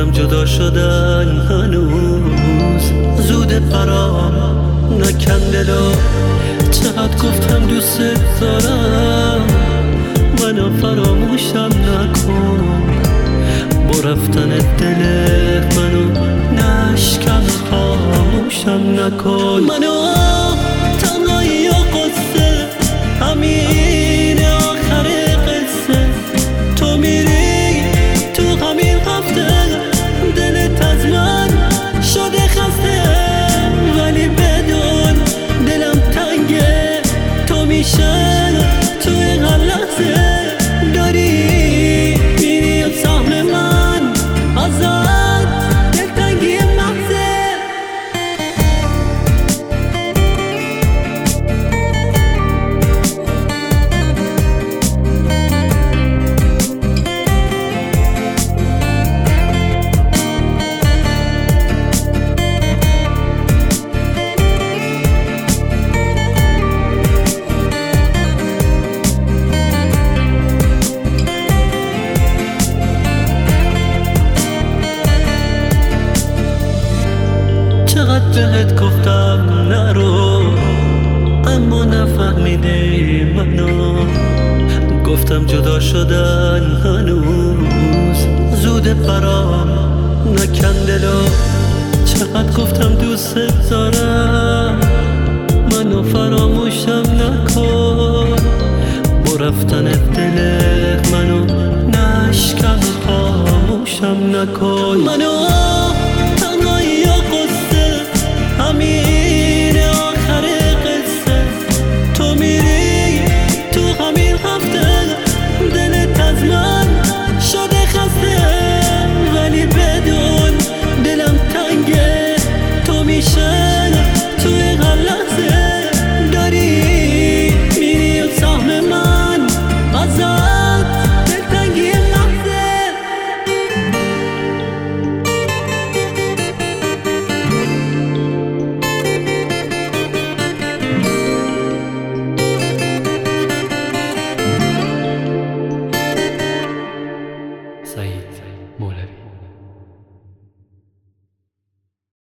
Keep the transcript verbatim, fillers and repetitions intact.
گفتم جدا شدن هنوز زود برام نکن دلو. چقدر گفتم دوست دارم منو فراموشم نکن. با رفتن دل منو نشکن خاموشم نکن. منو تنهایی و قصه همین آخر قصه. تو میری تو همین هفته دلت از من شده خسته. ولی بدون دلم تنگه تو میشه توی هر لحظه. داری میری و سهم من ازت دلتنگی محضه. چقدر بهت گفتم نرو اما نفهمیدی منو. گفتم جدا شدن هنوز زود برام نکن دلو. چقدر گفتم دوست دارم منو فراموشم نکن. با رفتن دل منو نشکن خاموشم نکن. منو تنهایی و قصه همین آخر قصه. تو میری تو همین هفته دلت از من شده خسته. ولی بدون دلم تنگه تو میشه توی هر لحظه. داری میری و سهم من ازت دلتنگی محضه. سعید مولوی.